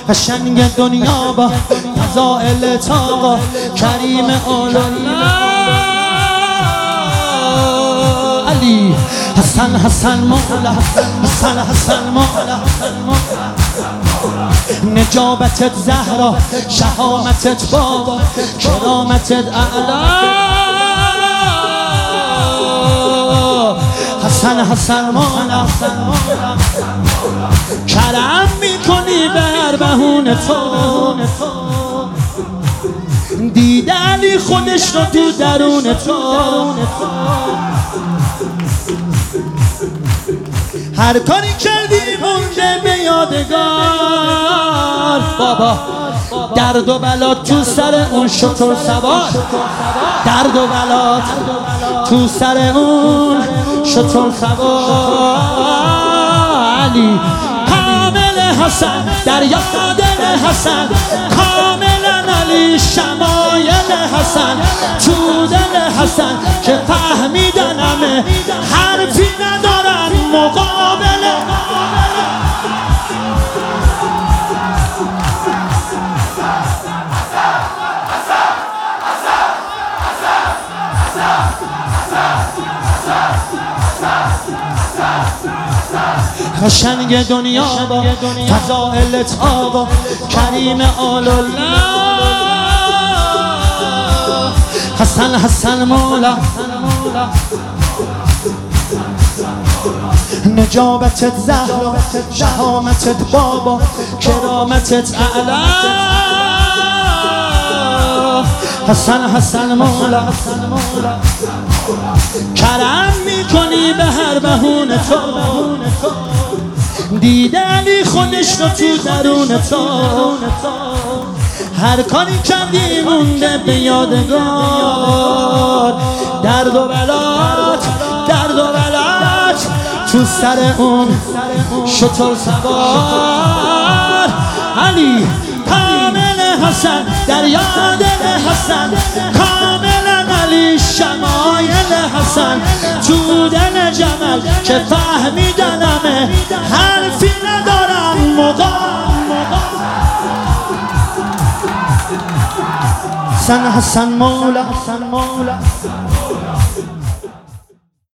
قشنگ دنیا با فضائل طاقا کریم اولالله علی حسن حسن مولا حسن حسن مولا نجابتت زهرا شهامتت بابا کرامتت اعلا حسن حسن مولا کرم میکنی بر بهون تو دیده علی خودش رو تو درون تو هر کاری کردی مونده به یادگار بابا درد و بلا تو سر اون شتر سوار درد و بلا تو سر اون شتر سوار علی کامل حسن در یاد حسن کاملا علی شمایل حسن تو دل حسن که فهمیدن همه حرفی ندارن مقابل قشنگ دنیا با فضائل طاقا کریم اولالله حسن حسن مولا نجابتت زهرا شهامتت بابا کرامتت اعلا حسن حسن مولا کرم میکنی به هر بهون تو دیده علی خودش رو تو درون تو هر کاری کردی مونده به یادگار درد و بلات تو سر اون شتر سوار علی کامل حسن در یاد حسن کاملا علی شمایل حسن تو دل جمل که فهمیدن همه حرفی ندارم حسن حسن مولا